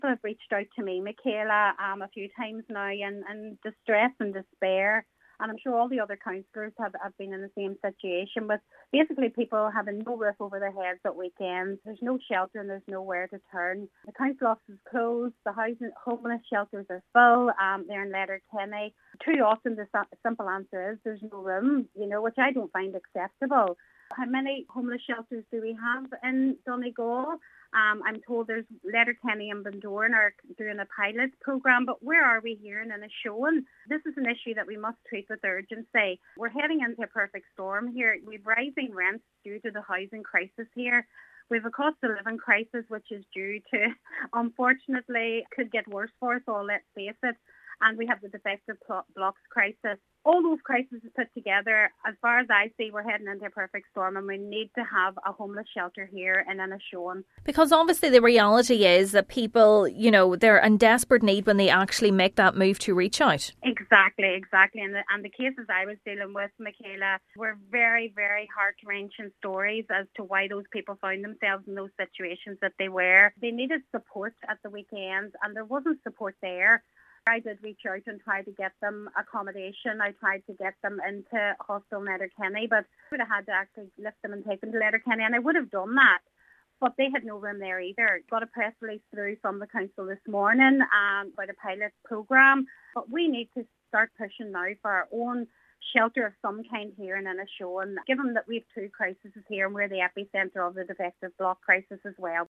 People have reached out to me, Michaela, a few times now in distress and despair. And I'm sure all the other councillors have been in the same situation with basically people having no roof over their heads at weekends. There's no shelter and there's nowhere to turn. The council office is closed. The homeless shelters are full. They're in Letterkenny. Too often the simple answer is there's no room, which I don't find acceptable. How many homeless shelters do we have in Donegal? I'm told there's Letterkenny and Bundoran are doing a pilot programme, but where are we here in Inishowen? This is an issue that we must treat with urgency. We're heading into a perfect storm here. We've rising rents due to the housing crisis here. We have a cost of living crisis which is due to, unfortunately, could get worse for us all, let's face it. And we have the defective blocks crisis. All those crises put together, as far as I see, we're heading into a perfect storm and we need to have a homeless shelter here in Inishowen. Because obviously the reality is that people, they're in desperate need when they actually make that move to reach out. Exactly. And the cases I was dealing with, Michaela, were very, very heart-wrenching stories as to why those people found themselves in those situations that they were. They needed support at the weekends and there wasn't support there. I did reach out and try to get them accommodation. I tried to get them into Hostel Letterkenny, but I would have had to actually lift them and take them to Letterkenny, and I would have done that. But they had no room there either. Got a press release through from the council this morning about a pilot programme. But we need to start pushing now for our own shelter of some kind here in Inishowen, given that we have two crises here and we're the epicentre of the defective block crisis as well.